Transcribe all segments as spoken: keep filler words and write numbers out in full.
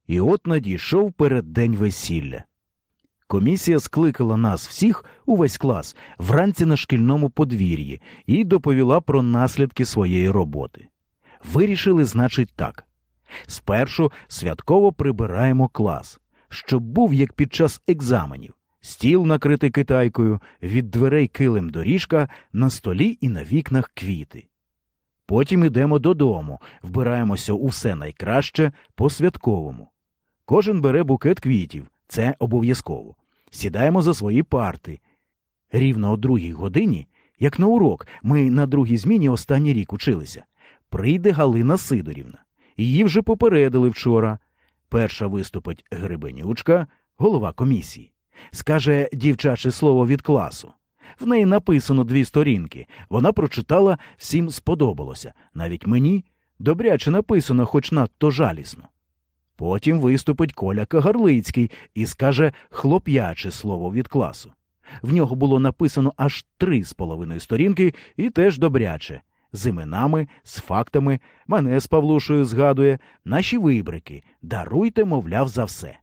І от надійшов переддень весілля. Комісія скликала нас всіх, увесь клас, вранці на шкільному подвір'ї і доповіла про наслідки своєї роботи. Вирішили, значить, так. Спершу святково прибираємо клас, щоб був, як під час екзаменів. Стіл накритий китайкою, від дверей килим доріжка, на столі і на вікнах квіти. Потім ідемо додому, вбираємося у все найкраще по-святковому. Кожен бере букет квітів, це обов'язково. Сідаємо за свої парти. Рівно о другій годині, як на урок, ми на другій зміні останній рік училися, прийде Галина Сидорівна. Її вже попередили вчора. Перша виступить Гребенючка, голова комісії. Скаже дівчаче слово від класу. В неї написано дві сторінки. Вона прочитала, всім сподобалося. Навіть мені добряче написано, хоч надто жалісно. Потім виступить Коля Кагарлицький і скаже хлоп'яче слово від класу. В нього було написано аж три з половиною сторінки і теж добряче. З іменами, з фактами, мене з Павлушею згадує, наші вибрики, даруйте, мовляв, за все.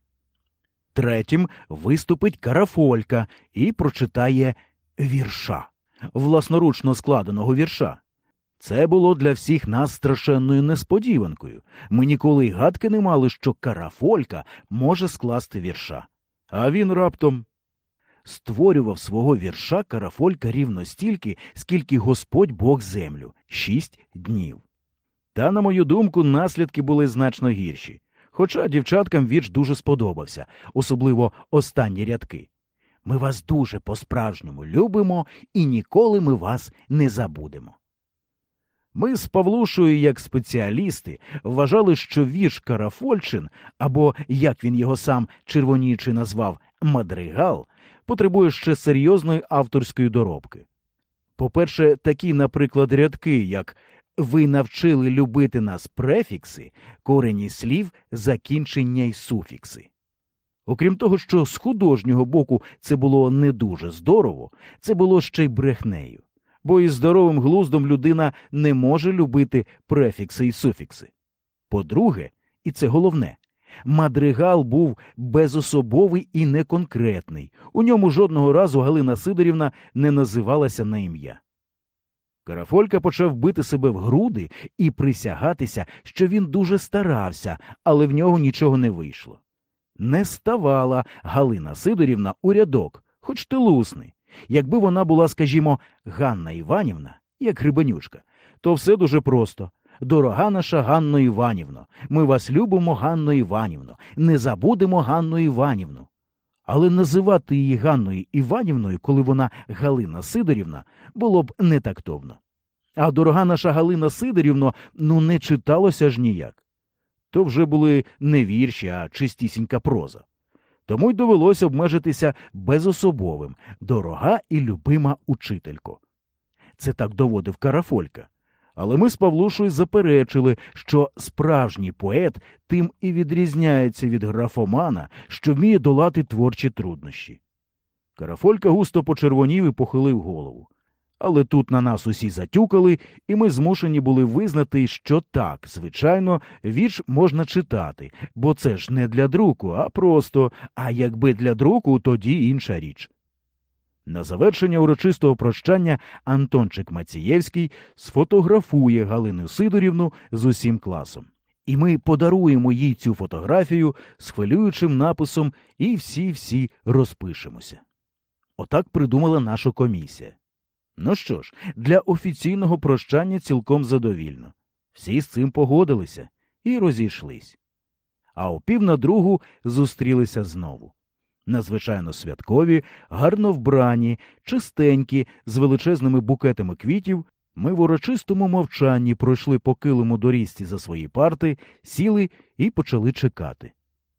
Третім виступить Карафолька і прочитає вірша, власноручно складеного вірша. Це було для всіх нас страшенною несподіванкою. Ми ніколи й гадки не мали, що Карафолька може скласти вірша. А він раптом створював свого вірша Карафолька рівно стільки, скільки Господь Бог землю – шість днів. Та, на мою думку, наслідки були значно гірші. Хоча дівчаткам вірш дуже сподобався, особливо останні рядки. Ми вас дуже по-справжньому любимо і ніколи ми вас не забудемо. Ми з Павлушею, як спеціалісти, вважали, що вірш Карафольчин, або, як він його сам червоніючи назвав, мадригал, потребує ще серйозної авторської доробки. По-перше, такі, наприклад, рядки, як «Ви навчили любити нас префікси, корені слів, закінчення й суфікси». Окрім того, що з художнього боку це було не дуже здорово, це було ще й брехнею. Бо із здоровим глуздом людина не може любити префікси і суфікси. По-друге, і це головне, мадригал був безособовий і неконкретний. У ньому жодного разу Галина Сидорівна не називалася на ім'я. Карафолька почав бити себе в груди і присягатися, що він дуже старався, але в нього нічого не вийшло. Не ставала Галина Сидорівна у рядок, хоч ти лусний. Якби вона була, скажімо, Ганна Іванівна, як Гребенючка, то все дуже просто. Дорога наша Ганно Іванівно, ми вас любимо, Ганно Іванівно, не забудемо Ганну Іванівну. Але називати її Ганною Іванівною, коли вона Галина Сидорівна, було б нетактовно. А дорога наша Галина Сидорівно, ну не читалося ж ніяк. То вже були не вірші, а чистісінька проза. Тому й довелося обмежитися безособовим «Дорога і любима учителько». Це так доводив Карафолька. Але ми з Павлушею заперечили, що справжній поет тим і відрізняється від графомана, що вміє долати творчі труднощі. Карафолька густо почервонів і похилив голову. Але тут на нас усі затюкали, і ми змушені були визнати, що так, звичайно, вірш можна читати, бо це ж не для друку, а просто, а якби для друку, тоді інша річ. На завершення урочистого прощання Антончик Мацієвський сфотографує Галину Сидорівну з усім класом. І ми подаруємо їй цю фотографію з хвилюючим написом «І всі-всі розпишемося». Отак придумала наша комісія. Ну що ж, для офіційного прощання цілком задовільно. Всі з цим погодилися і розійшлись. А о пів на другу зустрілися знову. Надзвичайно святкові, гарно вбрані, чистенькі, з величезними букетами квітів, ми в урочистому мовчанні пройшли по килиму доріжці за свої парти, сіли і почали чекати.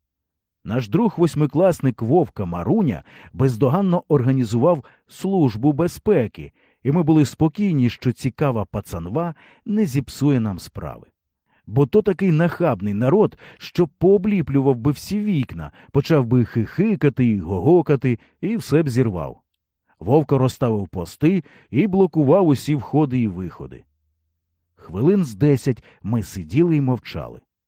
Наш друг-восьмикласник Вовка Маруня бездоганно організував службу безпеки, і ми були спокійні, що цікава пацанва не зіпсує нам справи. Бо то такий нахабний народ, що пообліплював би всі вікна, почав би хихикати і гогокати, і все б зірвав. Вовка розставив пости і блокував усі входи і виходи. Хвилин з десять ми сиділи і мовчали.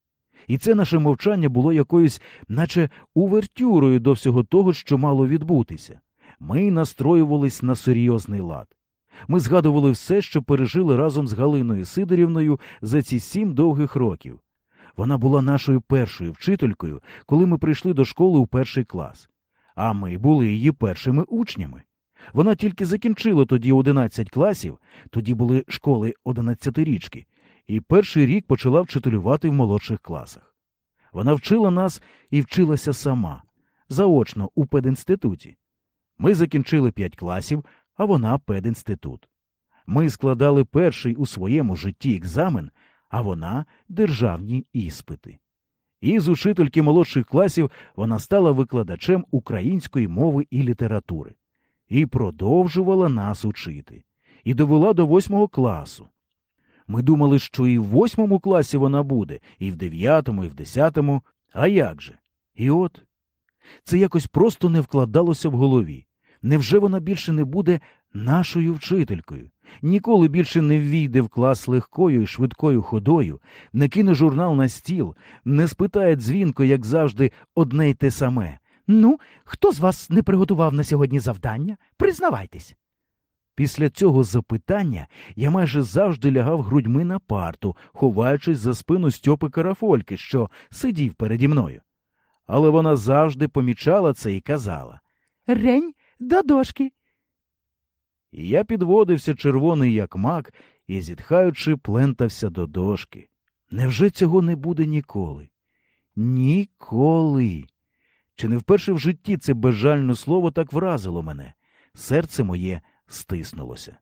І це наше мовчання було якоюсь, наче увертюрою до всього того, що мало відбутися. Ми настроювались на серйозний лад. Ми згадували все, що пережили разом з Галиною Сидорівною за ці сім довгих років. Вона була нашою першою вчителькою, коли ми прийшли до школи у перший клас. А ми були її першими учнями. Вона тільки закінчила тоді одинадцять класів, тоді були школи одинадцятирічки, і перший рік почала вчителювати в молодших класах. Вона вчила нас і вчилася сама, заочно у пединституті. Ми закінчили п'ять класів, а вона пединститут. Ми складали перший у своєму житті екзамен, а вона – державні іспити. І з учительки молодших класів вона стала викладачем української мови і літератури. І продовжувала нас учити. І довела до восьмого класу. Ми думали, що і в восьмому класі вона буде, і в дев'ятому, і в десятому. А як же? І от. Це якось просто не вкладалося в голові. Невже вона більше не буде нашою вчителькою? Ніколи більше не ввійде в клас легкою і швидкою ходою, не кине журнал на стіл, не спитає дзвінко, як завжди, одне й те саме. Ну, хто з вас не приготував на сьогодні завдання? Признавайтесь. Після цього запитання я майже завжди лягав грудьми на парту, ховаючись за спину Стьопи Карафольки, що сидів переді мною. Але вона завжди помічала це і казала: «Рень, до дошки!» І я підводився червоний як мак і, зітхаючи, плентався до дошки. Невже цього не буде ніколи? Ніколи! Чи не вперше в житті це безжальне слово так вразило мене? Серце моє стиснулося.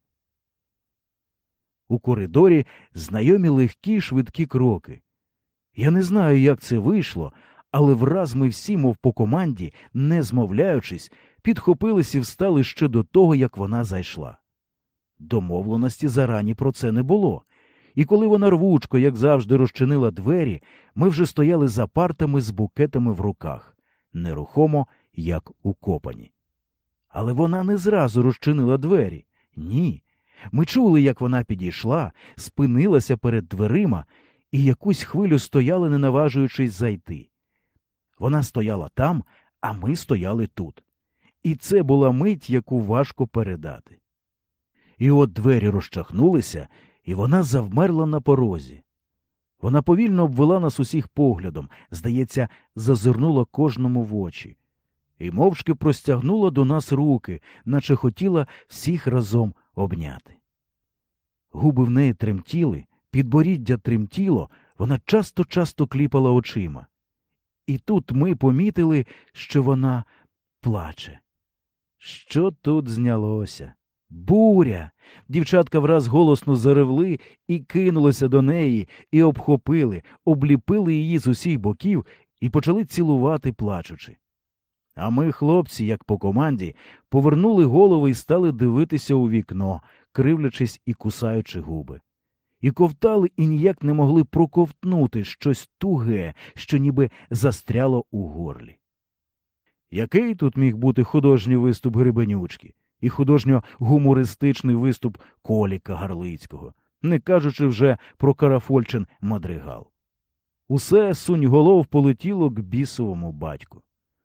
У коридорі знайомі легкі швидкі кроки. Я не знаю, як це вийшло, але враз ми всі, мов по команді, не змовляючись, підхопились і встали ще до того, як вона зайшла. Домовленості зарані про це не було. І коли вона рвучко, як завжди, розчинила двері, ми вже стояли за партами з букетами в руках, нерухомо, як укопані. Але вона не зразу розчинила двері. Ні. Ми чули, як вона підійшла, спинилася перед дверима і якусь хвилю стояли, не наважуючись зайти. Вона стояла там, а ми стояли тут. І це була мить, яку важко передати. І от двері розчахнулися, і вона завмерла на порозі. Вона повільно обвела нас усіх поглядом, здається, зазирнула кожному в очі. І мовчки простягнула до нас руки, наче хотіла всіх разом обняти. Губи в неї тремтіли, підборіддя тремтіло, вона часто-часто кліпала очима. І тут ми помітили, що вона плаче. Що тут знялося? Буря! Дівчатка враз голосно заревли і кинулися до неї, і обхопили, обліпили її з усіх боків і почали цілувати, плачучи. А ми, хлопці, як по команді, повернули голови і стали дивитися у вікно, кривлячись і кусаючи губи. І ковтали, і ніяк не могли проковтнути щось туге, що ніби застряло у горлі. Який тут міг бути художній виступ Гребенючки і художньо-гумористичний виступ Коліка Гарлицького, не кажучи вже про Карафольчин мадригал. Усе сунь-голов полетіло к бісовому батьку.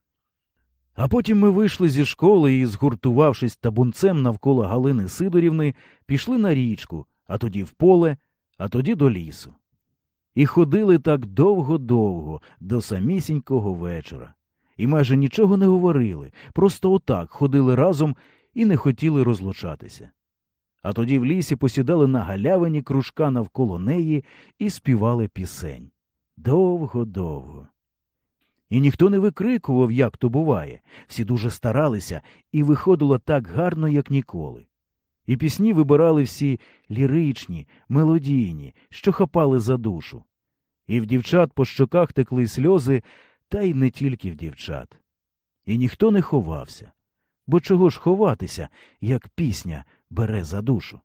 А потім ми вийшли зі школи і, згуртувавшись табунцем навколо Галини Сидорівни, пішли на річку, а тоді в поле, а тоді до лісу. І ходили так довго-довго, до самісінького вечора. І майже нічого не говорили, просто отак ходили разом і не хотіли розлучатися. А тоді в лісі посідали на галявині кружка навколо неї і співали пісень. Довго-довго. І ніхто не викрикував, як то буває. Всі дуже старалися, і виходило так гарно, як ніколи. І пісні вибирали всі ліричні, мелодійні, що хапали за душу. І в дівчат по щоках текли сльози, та й не тільки в дівчат. І ніхто не ховався. Бо чого ж ховатися, як пісня бере за душу?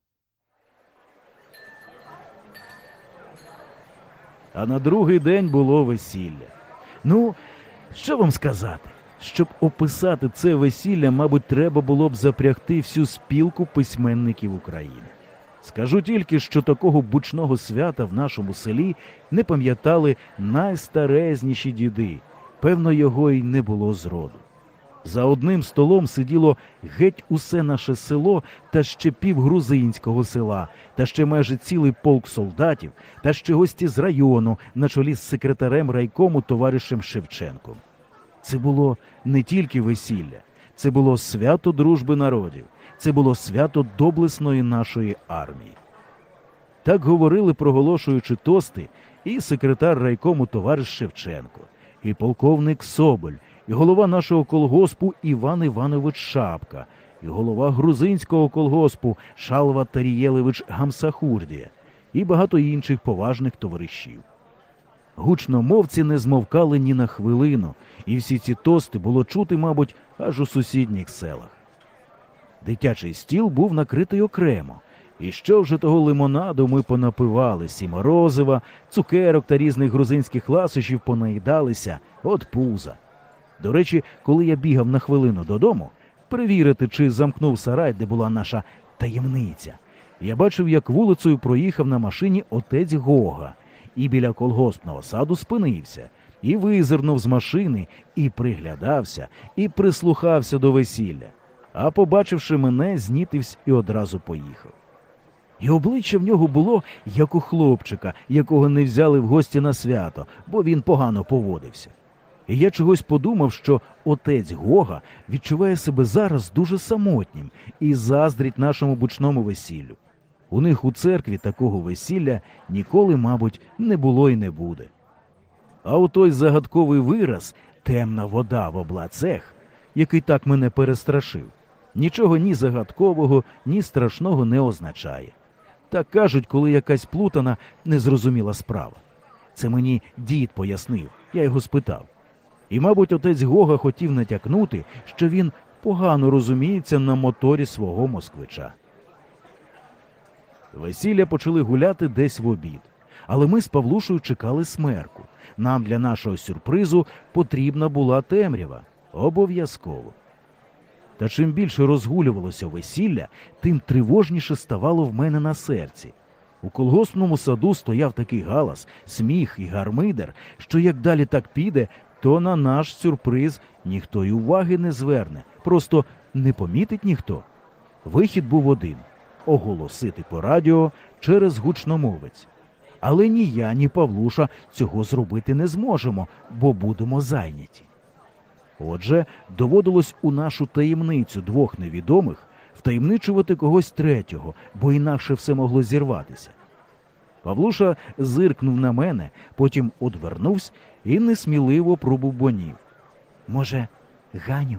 А на другий день було весілля. Ну, що вам сказати? Щоб описати це весілля, мабуть, треба було б запрягти всю спілку письменників України. Скажу тільки, що такого бучного свята в нашому селі не пам'ятали найстарезніші діди. Певно, його й не було зроду. За одним столом сиділо геть усе наше село та ще пів грузинського села, та ще майже цілий полк солдатів, та ще гості з району на чолі з секретарем райкому товаришем Шевченком. Це було не тільки весілля, це було свято дружби народів, це було свято доблесної нашої армії. Так говорили, проголошуючи тости, і секретар райкому товариш Шевченко, і полковник Соболь, і голова нашого колгоспу Іван Іванович Шапка, і голова грузинського колгоспу Шалва Тарієлевич Гамсахурдія, і багато інших поважних товаришів. Гучномовці не змовкали ні на хвилину, і всі ці тости було чути, мабуть, аж у сусідніх селах. Дитячий стіл був накритий окремо, і що вже того лимонаду ми понапивалися, і морозива, цукерок та різних грузинських ласощів понаїдалися от пуза. До речі, коли я бігав на хвилину додому, перевірити, чи замкнув сарай, де була наша таємниця, я бачив, як вулицею проїхав на машині отець Гога, і біля колгоспного саду спинився, і визирнув з машини, і приглядався, і прислухався до весілля. А побачивши мене, знітився і одразу поїхав. І обличчя в нього було, як у хлопчика, якого не взяли в гості на свято, бо він погано поводився. І я чогось подумав, що отець Гога відчуває себе зараз дуже самотнім і заздрить нашому бучному весіллю. У них у церкві такого весілля ніколи, мабуть, не було і не буде. А у той загадковий вираз «темна вода в облацех», який так мене перестрашив, нічого ні загадкового, ні страшного не означає. Так кажуть, коли якась плутана, незрозуміла справа. Це мені дід пояснив, я його спитав. І, мабуть, отець Гога хотів натякнути, що він погано розуміється на моторі свого москвича. Весілля почали гуляти десь в обід. Але ми з Павлушею чекали смерку. Нам для нашого сюрпризу потрібна була темрява. Обов'язково. Та чим більше розгулювалося весілля, тим тривожніше ставало в мене на серці. У колгоспному саду стояв такий галас, сміх і гармидер, що як далі так піде, то на наш сюрприз ніхто й уваги не зверне, просто не помітить ніхто. Вихід був один – оголосити по радіо через гучномовець. Але ні я, ні Павлуша цього зробити не зможемо, бо будемо зайняті. Отже, доводилось у нашу таємницю двох невідомих втаємничувати когось третього, бо інакше все могло зірватися. Павлуша зиркнув на мене, потім одвернувся і несміливо пробубонів. «Може, Ганю?»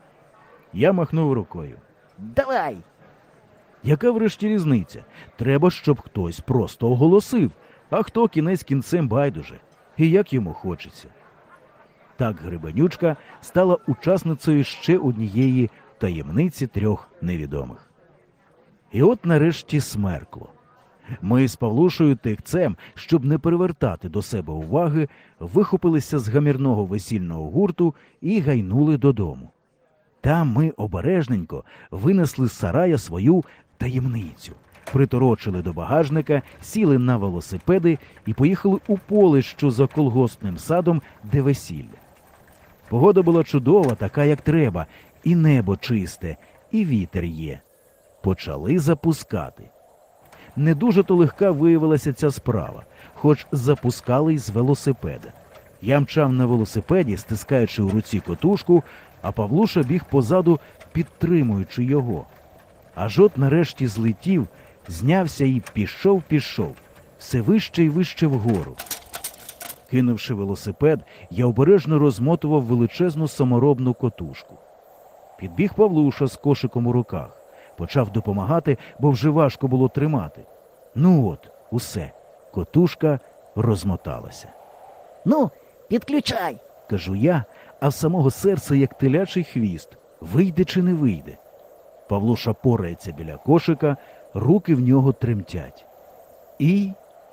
Я махнув рукою. Давай! Яка врешті різниця? Треба, щоб хтось просто оголосив, а хто кінець кінцем байдуже. І як йому хочеться. Так Гребенючка стала учасницею ще однієї таємниці трьох невідомих. І от нарешті смеркло. Ми з Павлушею тихцем, щоб не привертати до себе уваги, вихопилися з гамірного весільного гурту і гайнули додому. Там ми обережненько винесли з сарая свою таємницю, приторочили до багажника, сіли на велосипеди і поїхали у поле, що за колгоспним садом, де весілля. Погода була чудова, така, як треба, і небо чисте, і вітер є. Почали запускати. Не дуже-то легка виявилася ця справа, хоч запускали й з велосипеда. Я мчав на велосипеді, стискаючи у руці котушку, а Павлуша біг позаду, підтримуючи його. Аж от нарешті злетів, знявся і пішов-пішов, все вище й вище вгору. Кинувши велосипед, я обережно розмотував величезну саморобну котушку. Підбіг Павлуша з кошиком у руках. Почав допомагати, бо вже важко було тримати. Ну от, усе. Котушка розмоталася. Ну, підключай! Кажу я, а в самого серця як телячий хвіст. Вийде чи не вийде? Павлуша порається біля кошика, руки в нього тремтять. І...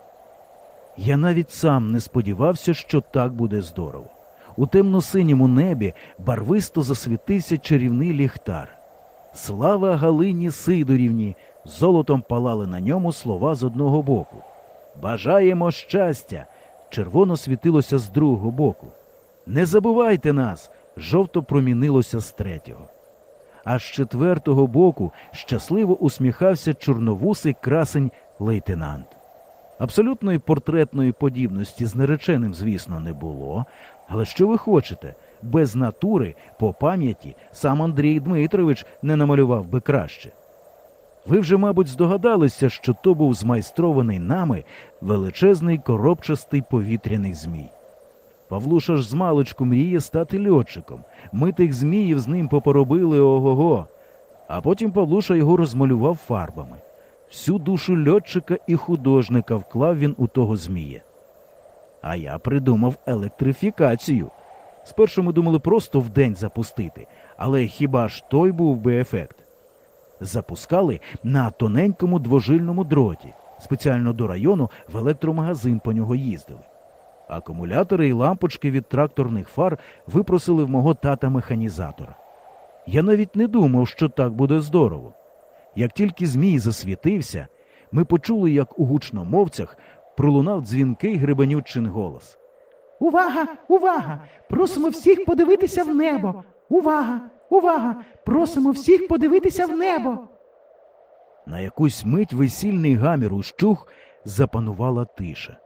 Я навіть сам не сподівався, що так буде здорово. У темно-синьому небі барвисто засвітився чарівний ліхтар. Слава Галині Сидорівні, Золотом палали на ньому слова з одного боку. «Бажаємо щастя!» червоно світилося з другого боку. «Не забувайте нас!» жовто промінилося з третього. А з четвертого боку щасливо усміхався чорновусий красень лейтенант. Абсолютної портретної подібності з нареченим, звісно, не було, але що ви хочете? Без натури, по пам'яті, сам Андрій Дмитрович не намалював би краще. Ви вже, мабуть, здогадалися, що то був змайстрований нами величезний коробчастий повітряний змій. Павлуша ж змалечку мріє стати льотчиком. Ми тих зміїв з ним попоробили ого-го. А потім Павлуша його розмалював фарбами. Всю душу льотчика і художника вклав він у того змія. А я придумав електрифікацію. Спершу ми думали просто вдень запустити, але хіба ж той був би ефект? Запускали на тоненькому двожильному дроті. Спеціально до району в електромагазин по нього їздили. Акумулятори і лампочки від тракторних фар випросили в мого тата-механізатора. Я навіть не думав, що так буде здорово. Як тільки змій засвітився, ми почули, як у гучномовцях пролунав дзвінкий гребенючин голос. Увага! Увага! Просимо всіх подивитися в небо! Увага! Увага! Просимо всіх подивитися в небо! На якусь мить весільний гамір ущух, запанувала тиша.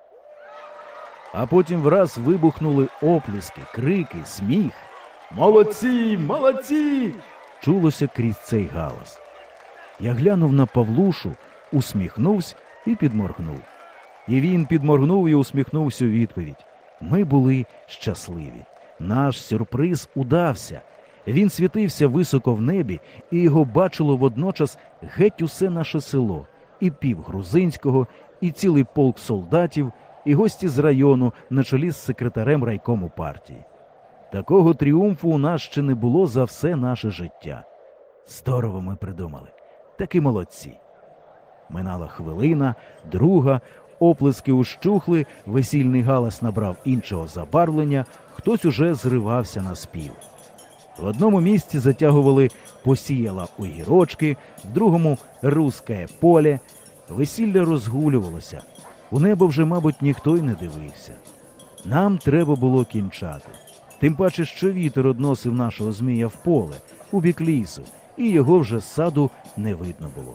А потім враз вибухнули оплески, крики, сміх. «Молодці! Молодці!» чулося крізь цей галас. Я глянув на Павлушу, усміхнувся і підморгнув. І він підморгнув і усміхнувся у відповідь. Ми були щасливі. Наш сюрприз удався. Він світився високо в небі, і його бачило водночас геть усе наше село. І пів Грузинського, і цілий полк солдатів, і гості з району на чолі з секретарем райкому партії. Такого тріумфу у нас ще не було за все наше життя. Здорово ми придумали. Таки молодці. Минала хвилина, друга, оплески ущухли, весільний галас набрав іншого забарвлення, хтось уже зривався на спів. В одному місці затягували «Посіяла огірочки», в другому «Русське поле». Весілля розгулювалося. У небо вже, мабуть, ніхто й не дивився. Нам треба було кінчати. Тим паче, що вітер односив нашого змія в поле, у бік лісу, і його вже з саду не видно було.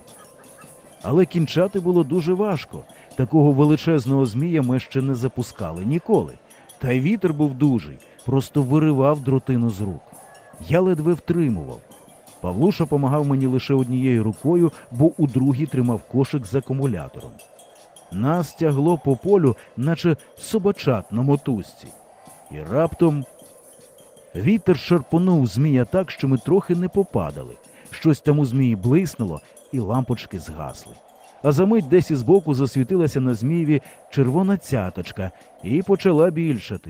Але кінчати було дуже важко. Такого величезного змія ми ще не запускали ніколи. Та й вітер був дужий, просто виривав дротину з рук. Я ледве втримував. Павлуша помагав мені лише однією рукою, бо у другій тримав кошик з акумулятором. Нас тягло по полю, наче собачат на мотузці. І раптом вітер шарпонув змія так, що ми трохи не попадали. Щось там у змії блиснуло, і лампочки згасли. А за мить десь із боку засвітилася на змієві червона цяточка і почала більшати.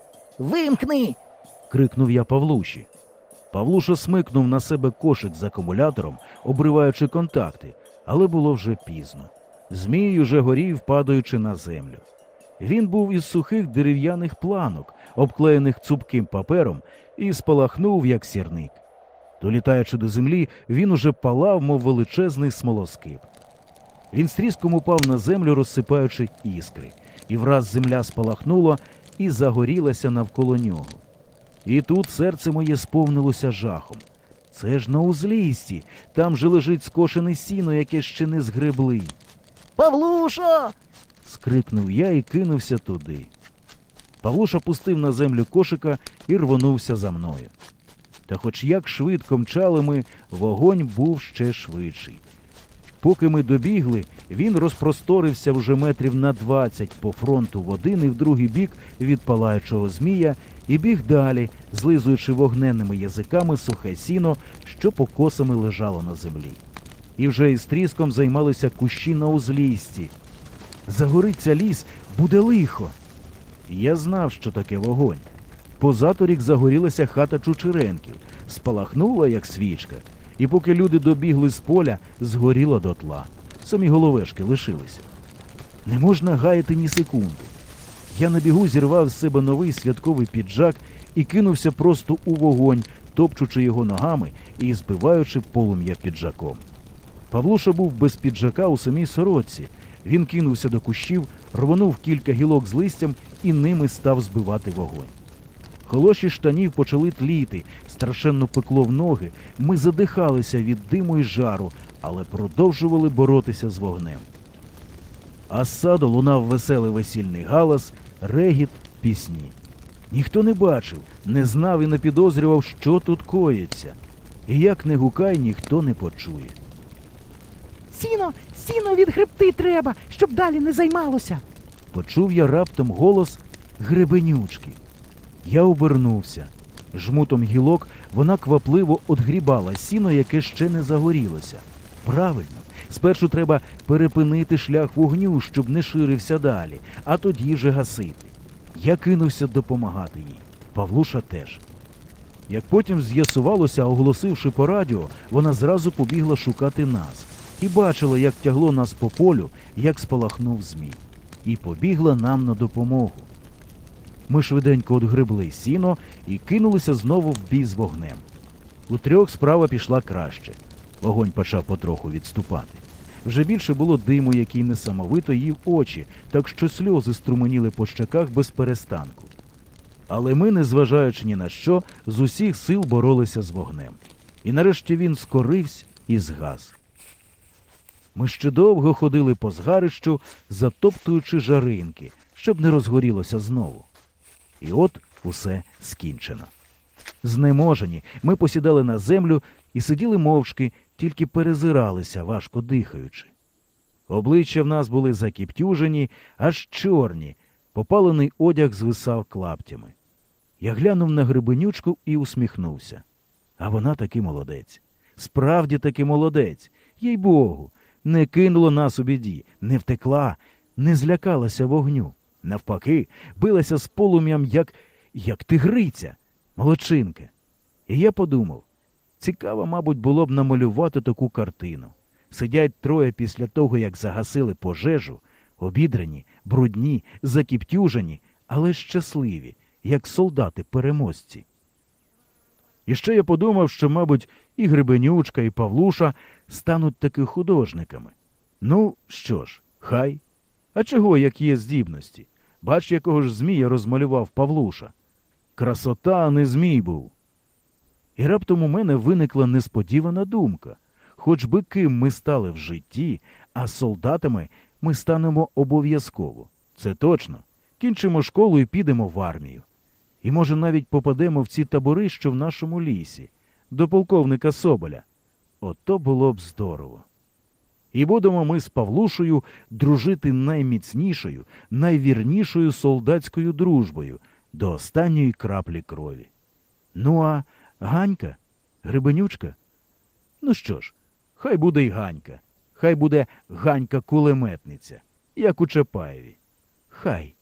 Вимкни! – крикнув я Павлуші. Павлуша смикнув на себе кошик з акумулятором, обриваючи контакти, але було вже пізно. Змій уже горів, падаючи на землю. Він був із сухих дерев'яних планок, обклеєних цупким папером, і спалахнув, як сірник. Долітаючи до землі, він уже палав, мов величезний смолоскип. Він з тріском упав на землю, розсипаючи іскри, і враз земля спалахнула і загорілася навколо нього. І тут серце моє сповнилося жахом. Це ж на узліссі, там же лежить скошене сіно, яке ще не згребли. Павлушо! – скрикнув я і кинувся туди. Павлуша пустив на землю кошика і рвонувся за мною. Та хоч як швидко мчали ми, вогонь був ще швидший. Поки ми добігли, він розпросторився вже метрів на двадцять по фронту в один і в другий бік від палаючого змія і біг далі, злизуючи вогненними язиками сухе сіно, що покосами лежало на землі. І вже із тріском займалися кущі на узліссі. Загориться ліс, буде лихо. Я знав, що таке вогонь. Позаторік загорілася хата Чучеренків, спалахнула, як свічка, і поки люди добігли з поля, згоріла дотла. Самі головешки лишилися. Не можна гаяти ні секунди. Я на бігу зірвав з себе новий святковий піджак і кинувся просто у вогонь, топчучи його ногами і збиваючи полум'я піджаком. Павлуша був без піджака у самій сорочці. Він кинувся до кущів, рвонув кілька гілок з листям і ними став збивати вогонь. Холоші штанів почали тліти, страшенно пекло в ноги, ми задихалися від диму і жару, але продовжували боротися з вогнем. А з саду лунав веселий весільний галас, регіт, пісні. Ніхто не бачив, не знав і не підозрював, що тут коїться. І як не гукай, ніхто не почує. Сіно, сіно відгребти треба, щоб далі не займалося. Почув я раптом голос Гребенючки. Я обернувся. Жмутом гілок вона квапливо одгрібала сіно, яке ще не загорілося. Правильно, спершу треба перепинити шлях вогню, щоб не ширився далі, а тоді вже гасити. Я кинувся допомагати їй. Павлуша теж. Як потім з'ясувалося, оголосивши по радіо, вона зразу побігла шукати нас. І бачила, як тягло нас по полю, як спалахнув змій. І побігла нам на допомогу. Ми швиденько одгребли сіно і кинулися знову в бій з вогнем. У трьох справа пішла краще. Вогонь почав потроху відступати. Вже більше було диму, який несамовито їв очі, так що сльози струменіли по щоках без перестанку. Але ми, незважаючи ні на що, з усіх сил боролися з вогнем. І нарешті він скорився і згас. Ми ще довго ходили по згарищу, затоптуючи жаринки, щоб не розгорілося знову. І от усе скінчено. Знеможені, ми посідали на землю і сиділи мовчки, тільки перезиралися, важко дихаючи. Обличчя в нас були закіптюжені, аж чорні, попалений одяг звисав клаптями. Я глянув на Гребенючку і усміхнувся. А вона таки молодець. Справді таки молодець. Їй-богу, не кинула нас у біді, не втекла, не злякалася вогню. Навпаки, билася з полум'ям, як, як тигриця, молодчинка. І я подумав, цікаво, мабуть, було б намалювати таку картину. Сидять троє після того, як загасили пожежу, обідрані, брудні, закіптюжені, але щасливі, як солдати-переможці. І ще я подумав, що, мабуть, і Гребенючка, і Павлуша стануть таки художниками. Ну, що ж, хай. А чого, як є здібності? Бач, якого ж змія розмалював Павлуша. Красота, а не змій був. І раптом у мене виникла несподівана думка. Хоч би ким ми стали в житті, а солдатами ми станемо обов'язково. Це точно. Кінчимо школу і підемо в армію. І, може, навіть попадемо в ці табори, що в нашому лісі, до полковника Соболя. Ото було б здорово. І будемо ми з Павлушею дружити найміцнішою, найвірнішою солдатською дружбою до останньої краплі крові. Ну а Ганька? Гребенючка? Ну що ж, хай буде й Ганька. Хай буде Ганька-кулеметниця, як у Чапаєві. Хай.